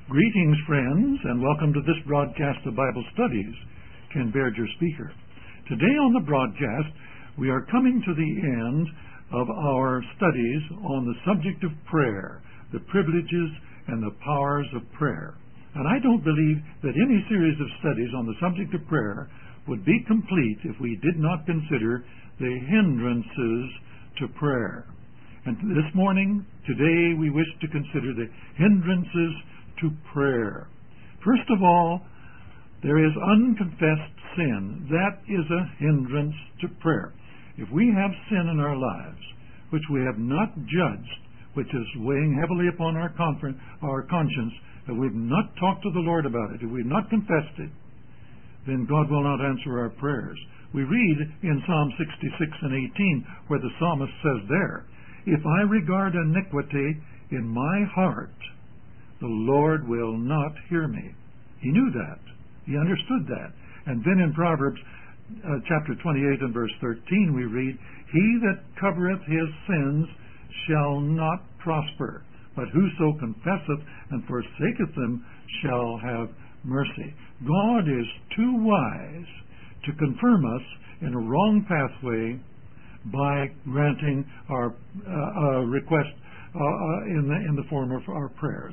Greetings, friends, and welcome to this broadcast of Bible Studies. Ken Baird, your speaker. Today on the broadcast, we are coming to the end of our studies on the subject of prayer, the privileges and the powers of prayer. And I don't believe that any series of studies on the subject of prayer would be complete if we did not consider the hindrances to prayer. And this morning, today, we wish to consider the hindrances to prayer. First of all, there is unconfessed sin. That is a hindrance to prayer. If we have sin in our lives, which we have not judged, which is weighing heavily upon our conscience, that we've not talked to the Lord about it, if we've not confessed it, then God will not answer our prayers. We read in Psalm 66 and 18, where the psalmist says there, "If I regard iniquity in my heart, the Lord will not hear me." He knew that. He understood that. And then in Proverbs chapter 28 and verse 13 we read, "He that covereth his sins shall not prosper, but whoso confesseth and forsaketh them shall have mercy." God is too wise to confirm us in a wrong pathway by granting our request in the form of our prayers.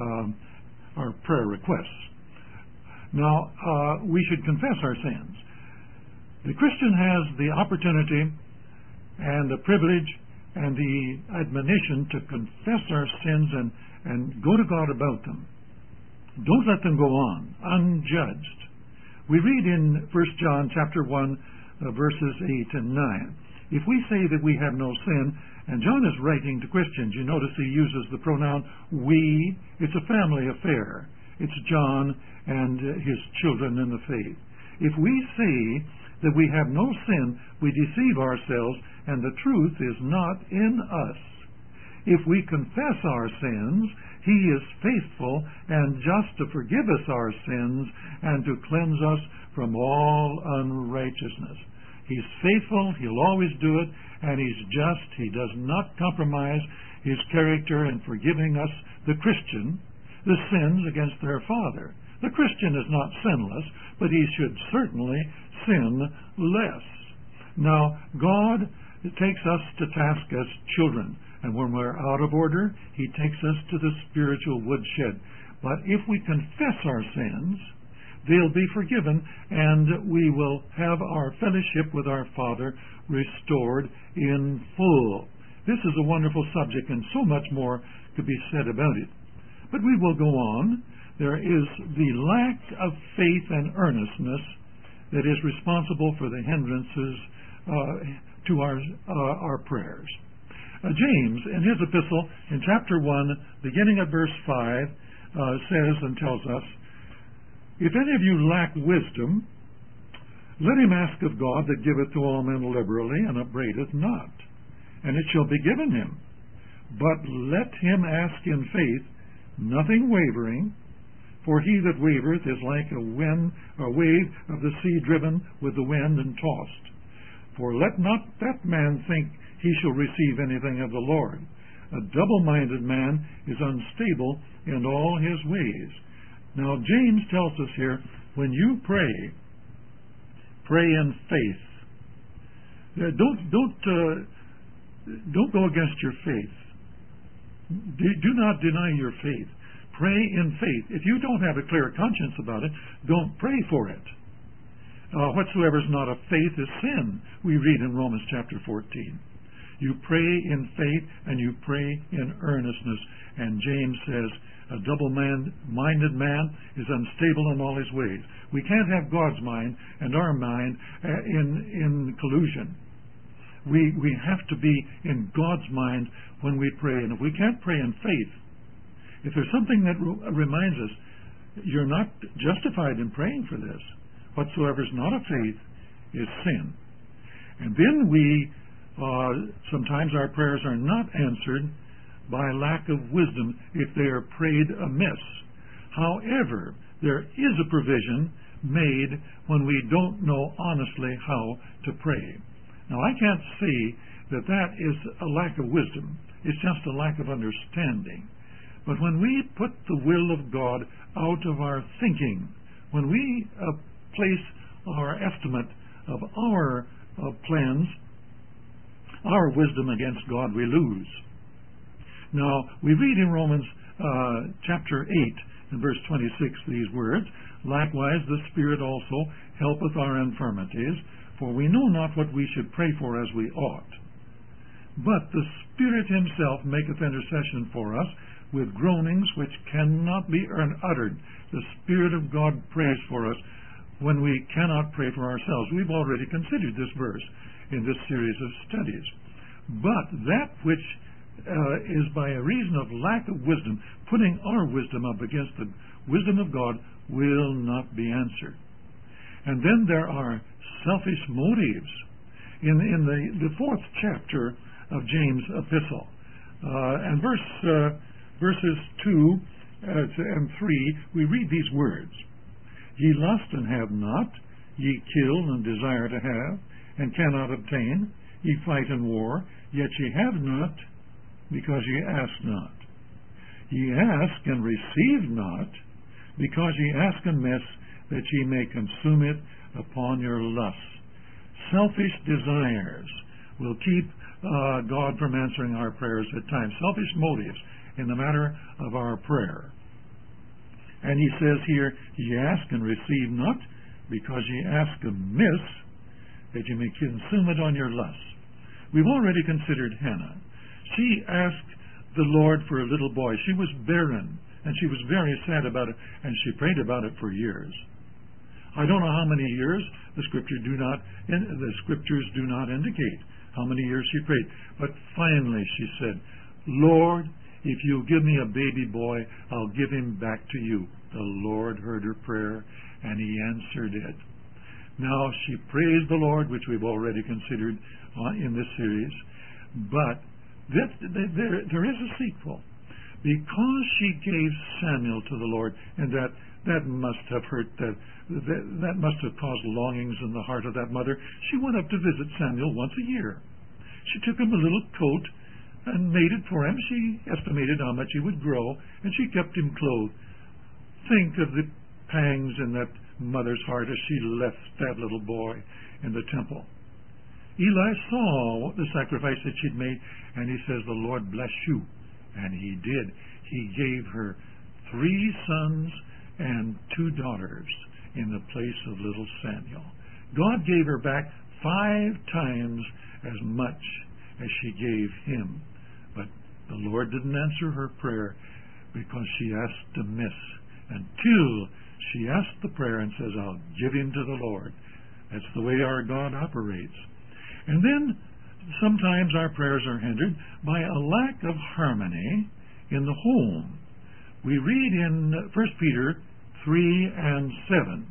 Our prayer requests. Now, we should confess our sins. The Christian has the opportunity and the privilege and the admonition to confess our sins and go to God about them. Don't let them go on unjudged. We read in 1 John chapter 1, verses 8 and 9. If we say that we have no sin, and John is writing to Christians, you notice he uses the pronoun we. It's a family affair. It's John and his children in the faith. If we say that we have no sin, we deceive ourselves, and the truth is not in us. If we confess our sins, he is faithful and just to forgive us our sins and to cleanse us from all unrighteousness. He's faithful, he'll always do it, and he's just. He does not compromise his character in forgiving us, the Christian, the sins against their Father. The Christian is not sinless, but he should certainly sin less. Now, God takes us to task as children, and when we're out of order, he takes us to the spiritual woodshed. But if we confess our sins, they'll be forgiven, and we will have our fellowship with our Father restored in full. This is a wonderful subject, and so much more could be said about it. But we will go on. There is the lack of faith and earnestness that is responsible for the hindrances to our prayers. James, in his epistle, in chapter 1, beginning at verse 5, says and tells us, "If any of you lack wisdom, let him ask of God that giveth to all men liberally and upbraideth not, and it shall be given him. But let him ask in faith, nothing wavering, for he that wavereth is like a wave of the sea driven with the wind and tossed. For let not that man think he shall receive anything of the Lord. A double-minded man is unstable in all his ways." Now, James tells us here, when you pray in faith. Don't go against your faith. Do not deny your faith. Pray in faith. If you don't have a clear conscience about it, don't pray for it. Whatsoever is not of faith is sin, we read in Romans chapter 14. You pray in faith and you pray in earnestness. And James says, a double-minded man is unstable in all his ways. We can't have God's mind and our mind in collusion. We have to be in God's mind when we pray. And if we can't pray in faith, if there's something that reminds us, you're not justified in praying for this. Whatsoever is not of faith is sin. And then sometimes our prayers are not answered by lack of wisdom if they are prayed amiss. However, there is a provision made when we don't know honestly how to pray. Now, I can't see that is a lack of wisdom. It's just a lack of understanding. But when we put the will of God out of our thinking, when we place our estimate of our plans, our wisdom against God, we lose. Now, we read in Romans chapter 8 and verse 26 these words, "Likewise the Spirit also helpeth our infirmities, for we know not what we should pray for as we ought. But the Spirit himself maketh intercession for us with groanings which cannot be uttered." The Spirit of God prays for us when we cannot pray for ourselves. We've already considered this verse in this series of studies. But that which is by a reason of lack of wisdom, putting our wisdom up against the wisdom of God, will not be answered. And then there are selfish motives. In the 4th chapter of James' epistle, and verses 2 and 3, we read these words, "Ye lust and have not, ye kill and desire to have, and cannot obtain. Ye fight and war, yet ye have not, because ye ask not. Ye ask and receive not, because ye ask amiss, that ye may consume it upon your lusts." Selfish desires will keep God from answering our prayers at times. Selfish motives in the matter of our prayer. And he says here, "Ye ask and receive not, because ye ask amiss, that ye may consume it on your lusts." We've already considered Hannah. She asked the Lord for a little boy. She was barren, and she was very sad about it, and she prayed about it for years. I don't know how many years. The scriptures do not indicate how many years she prayed. But finally she said, "Lord, if you'll give me a baby boy, I'll give him back to you." The Lord heard her prayer, and he answered it. Now she praised the Lord, which we've already considered in this series. But there is a sequel. Because she gave Samuel to the Lord, and that must have hurt, that must have caused longings in the heart of that mother, she went up to visit Samuel once a year. She took him a little coat and made it for him. She estimated how much he would grow, and she kept him clothed. Think of the pangs in that mother's heart as she left that little boy in the temple. Eli saw the sacrifice that she'd made, and he says, "The Lord bless you." And he did. He gave her 3 sons and 2 daughters in the place of little Samuel. God gave her back 5 times as much as she gave him. But the Lord didn't answer her prayer because she asked amiss, until she asked the prayer and says, "I'll give him to the Lord." That's the way our God operates. And then sometimes our prayers are hindered by a lack of harmony in the home. We read in 1 Peter 3 and 7,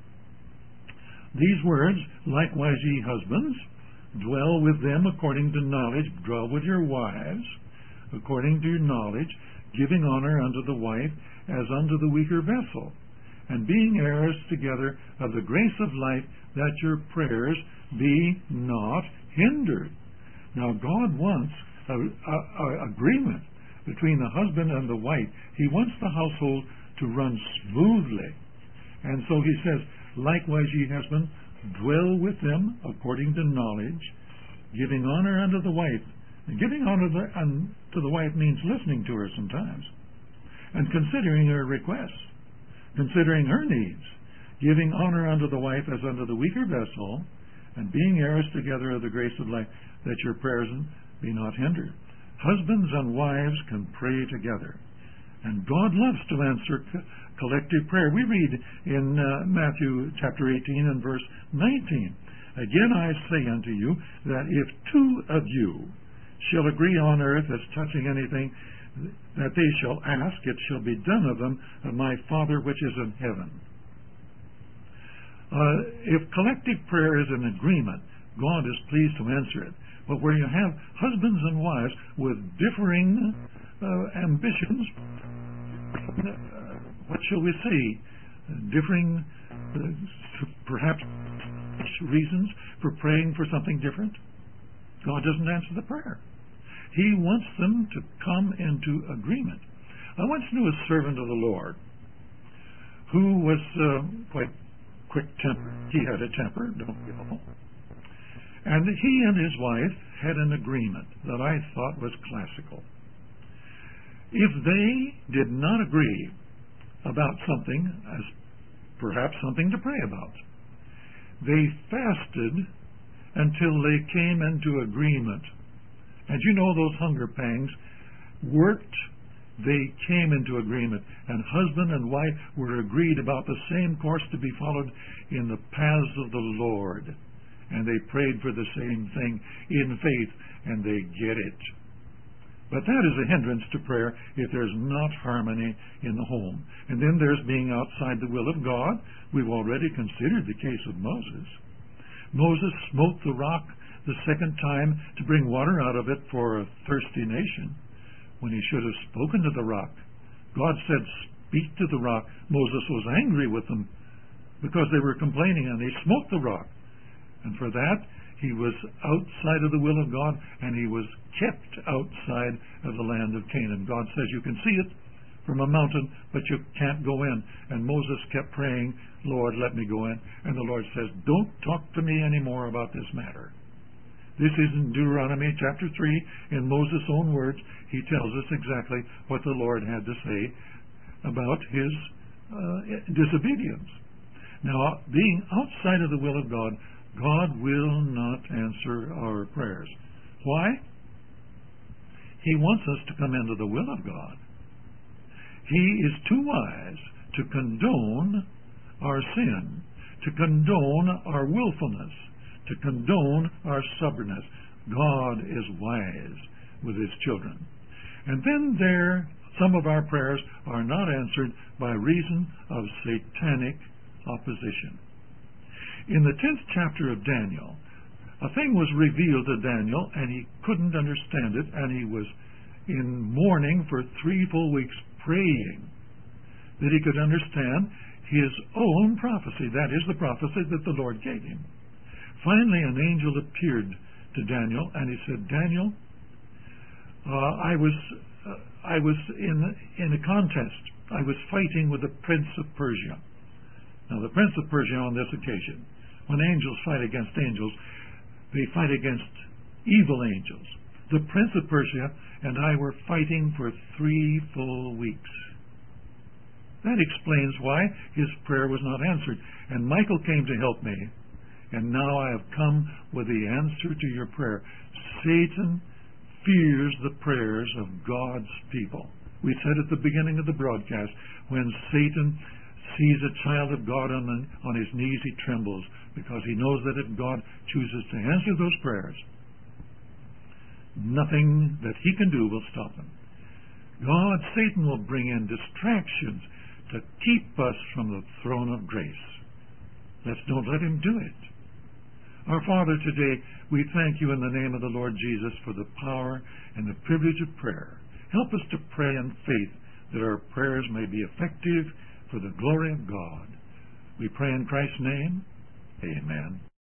these words, "Likewise ye husbands, dwell with them according to knowledge, dwell with your wives according to your knowledge, giving honor unto the wife as unto the weaker vessel, and being heirs together of the grace of life, that your prayers be not hindered." Now God wants an agreement between the husband and the wife. He wants the household to run smoothly. And so he says, "Likewise ye husbands, dwell with them according to knowledge, giving honor unto the wife." And giving honor to the wife means listening to her sometimes, and considering her requests, considering her needs, giving honor unto the wife as unto the weaker vessel, and being heirs together of the grace of life, that your prayers be not hindered. Husbands and wives can pray together, and God loves to answer collective prayer. We read in Matthew chapter 18 and verse 19, "Again I say unto you, that if 2 of you shall agree on earth as touching anything that they shall ask, it shall be done of them of my Father which is in heaven." If collective prayer is an agreement, God is pleased to answer it. But where you have husbands and wives with differing ambitions, what shall we say, differing perhaps reasons for praying for something different, God doesn't answer the prayer. He wants them to come into agreement. I once knew a servant of the Lord who was quite quick-tempered. He had a temper, don't we all? And he and his wife had an agreement that I thought was classical. If they did not agree about something, as perhaps something to pray about, they fasted until they came into agreement. And you know, those hunger pangs worked. They came into agreement, and husband and wife were agreed about the same course to be followed in the paths of the Lord. And they prayed for the same thing in faith, and they get it. But that is a hindrance to prayer if there's not harmony in the home. And then there's being outside the will of God. We've already considered the case of Moses. Moses smote the rock the second time to bring water out of it for a thirsty nation, when he should have spoken to the rock. God said, speak to the rock. Moses was angry with them because they were complaining, and he smote the rock. And for that, he was outside of the will of God, and he was kept outside of the land of Canaan. God says, you can see it from a mountain, but you can't go in. And Moses kept praying, Lord, let me go in. And the Lord says, don't talk to me anymore about this matter. This is in Deuteronomy chapter 3. In Moses' own words, he tells us exactly what the Lord had to say about his disobedience. Now, being outside of the will of God, God will not answer our prayers. Why? He wants us to come into the will of God. He is too wise to condone our sin, to condone our willfulness, to condone our stubbornness. God is wise with his children. And then some of our prayers are not answered by reason of satanic opposition. In the 10th chapter of Daniel, a thing was revealed to Daniel, and he couldn't understand it, and he was in mourning for 3 full weeks, praying that he could understand his own prophecy. That is the prophecy that the Lord gave him. Finally, an angel appeared to Daniel, and he said, Daniel, I was in a contest. I was fighting with the prince of Persia. Now, the prince of Persia on this occasion, when angels fight against angels, they fight against evil angels. The prince of Persia and I were fighting for 3 full weeks. That explains why his prayer was not answered. And Michael came to help me. And now I have come with the answer to your prayer. Satan fears the prayers of God's people. We said at the beginning of the broadcast, when Satan sees a child of God on his knees, he trembles, because he knows that if God chooses to answer those prayers, nothing that he can do will stop him. Satan will bring in distractions to keep us from the throne of grace. Don't let him do it. Our Father, today we thank you in the name of the Lord Jesus for the power and the privilege of prayer. Help us to pray in faith that our prayers may be effective for the glory of God. We pray in Christ's name. Amen.